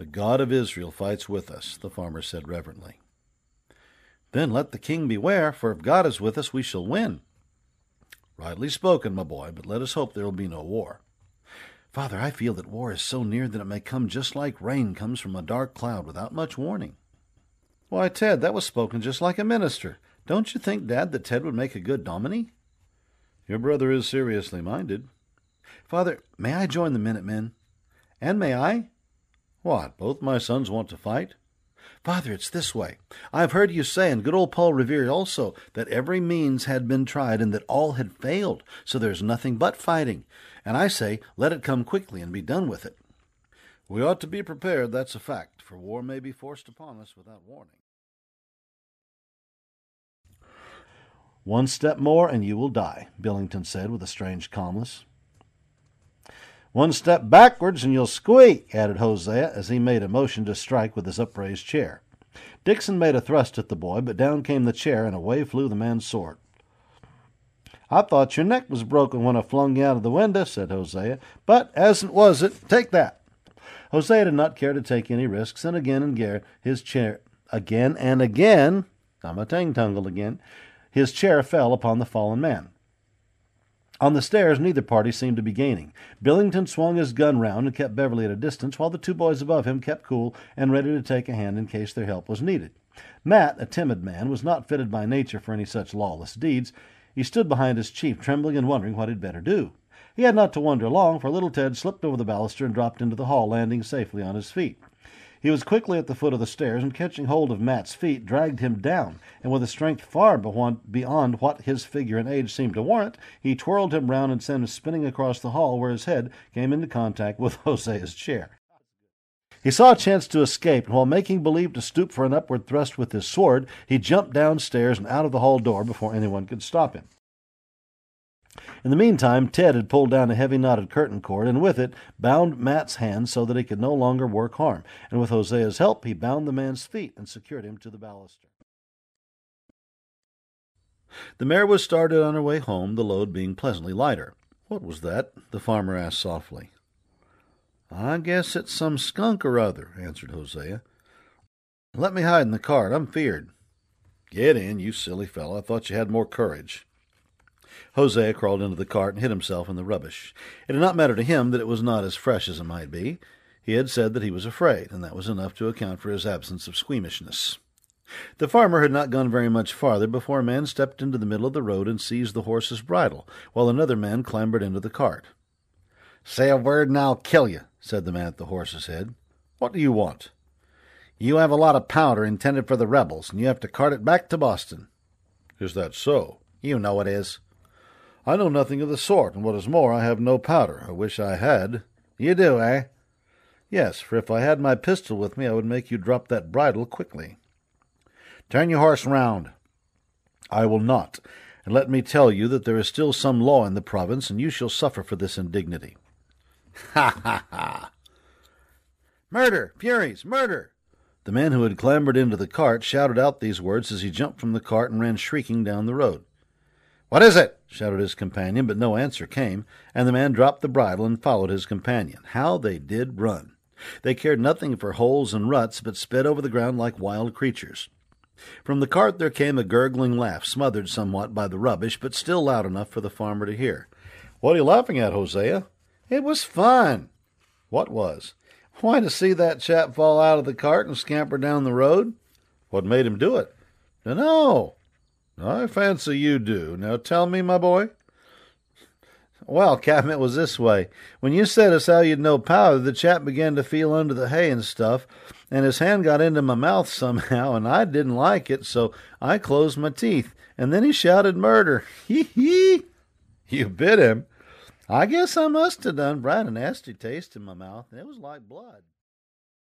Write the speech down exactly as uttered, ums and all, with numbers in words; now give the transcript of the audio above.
"The God of Israel fights with us," the farmer said reverently. "Then let the king beware, for if God is with us, we shall win." "Rightly spoken, my boy, but let us hope there will be no war." "Father, I feel that war is so near that it may come just like rain comes from a dark cloud without much warning." "Why, Ted, that was spoken just like a minister. Don't you think, Dad, that Ted would make a good dominie?" "Your brother is seriously minded." "Father, may I join the Minutemen? And may I—" "What, both my sons want to fight?" "Father, it's this way. I have heard you say, and good old Paul Revere also, that every means had been tried and that all had failed, so there's nothing but fighting. And I say, let it come quickly and be done with it." "We ought to be prepared, that's a fact, for war may be forced upon us without warning." "One step more and you will die," Billington said with a strange calmness. "One step backwards and you'll squeak," added Hosea as he made a motion to strike with his upraised chair. Dixon made a thrust at the boy, but down came the chair and away flew the man's sword. "I thought your neck was broken when I flung you out of the window," said Hosea, "but as it wasn't, take that." Hosea did not care to take any risks, and again and again his chair, again and again, I'm a tang-tungle again, his chair fell upon the fallen man. On the stairs, neither party seemed to be gaining. Billington swung his gun round and kept Beverly at a distance, while the two boys above him kept cool and ready to take a hand in case their help was needed. Matt, a timid man, was not fitted by nature for any such lawless deeds. He stood behind his chief, trembling and wondering what he'd better do. He had not to wonder long, for little Ted slipped over the baluster and dropped into the hall, landing safely on his feet. He was quickly at the foot of the stairs, and catching hold of Matt's feet, dragged him down, and with a strength far beyond what his figure and age seemed to warrant, he twirled him round and sent him spinning across the hall, where his head came into contact with Hosea's chair. He saw a chance to escape, and while making believe to stoop for an upward thrust with his sword, he jumped downstairs and out of the hall door before anyone could stop him. In the meantime, Ted had pulled down a heavy knotted curtain cord, and with it bound Matt's hands so that he could no longer work harm, and with Hosea's help he bound the man's feet and secured him to the baluster. The mare was started on her way home, the load being pleasantly lighter. "What was that?" the farmer asked softly. "I guess it's some skunk or other," answered Hosea. "Let me hide in the cart. I'm feared." "Get in, you silly fellow. I thought you had more courage." Hosea crawled into the cart and hid himself in the rubbish. It did not matter to him that it was not as fresh as it might be. He had said that he was afraid, and that was enough to account for his absence of squeamishness. The farmer had not gone very much farther before a man stepped into the middle of the road and seized the horse's bridle, while another man clambered into the cart. "Say a word and I'll kill you," said the man at the horse's head. "What do you want?" "You have a lot of powder intended for the rebels, and you have to cart it back to Boston." "Is that so?" "You know it is." "I know nothing of the sort, and what is more, I have no powder. I wish I had." "You do, eh?" "Yes, for if I had my pistol with me, I would make you drop that bridle quickly." "Turn your horse round." "I will not, and let me tell you that there is still some law in the province, and you shall suffer for this indignity." "Ha, ha, ha!" "Murder! Furies! Murder!" The man who had clambered into the cart shouted out these words as he jumped from the cart and ran shrieking down the road. "What is it?" shouted his companion, but no answer came, and the man dropped the bridle and followed his companion. How they did run! They cared nothing for holes and ruts, but sped over the ground like wild creatures. From the cart there came a gurgling laugh, smothered somewhat by the rubbish, but still loud enough for the farmer to hear. "What are you laughing at, Hosea?" "It was fun." "What was?" "Why, to see that chap fall out of the cart and scamper down the road." "What made him do it?" "Dunno." "I fancy you do. Now tell me, my boy." "Well, Captain, it was this way. When you said as how you'd no powder, the chap began to feel under the hay and stuff, and his hand got into my mouth somehow, and I didn't like it, so I closed my teeth, and then he shouted murder. Hee hee!" "You bit him?" "I guess I must have done, for I had a nasty taste in my mouth, and it was like blood."